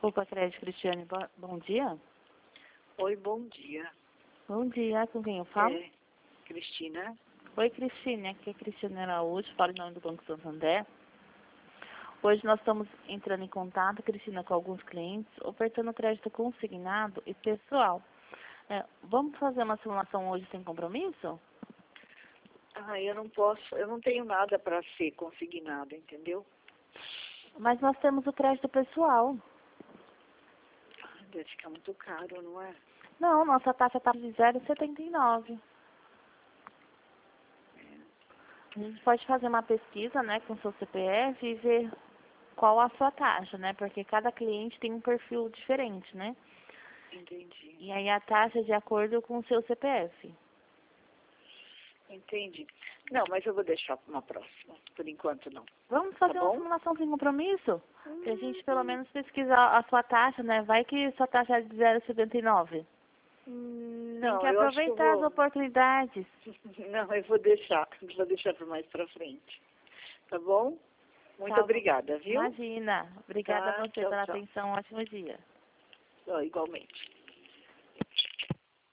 Desculpa, Crédito Cristiane, bom dia. Oi, bom dia. Bom dia, com quem eu falo? Cristina. Oi, Cristina, aqui é Cristina Araújo, falo em nome do Banco Santander. Hoje nós estamos entrando em contato, Cristina, com alguns clientes, ofertando crédito consignado e pessoal. Vamos fazer uma simulação hoje sem compromisso? Eu não posso, eu não tenho nada para ser consignado, entendeu? Mas nós temos o crédito pessoal. Deve ficar muito caro, não é? Não, nossa taxa está de 0,79. A gente pode fazer uma pesquisa, né, com o seu CPF e ver qual a sua taxa, né? Porque cada cliente tem um perfil diferente, né? Entendi. E aí a taxa é de acordo com o seu CPF. Entendi. Não, mas eu vou deixar para uma próxima. Por enquanto, não. Vamos fazer uma simulação sem compromisso? Pra gente pelo menos pesquisar a sua taxa, né? Vai que sua taxa é de 0,79. Tem Não, que eu acho que aproveitar as oportunidades. Não, eu vou deixar. Vou deixar para mais para frente. Tá bom? Muito obrigada, viu? Imagina. Obrigada a você Tchau, pela tchau. atenção. Ótimo dia. Igualmente.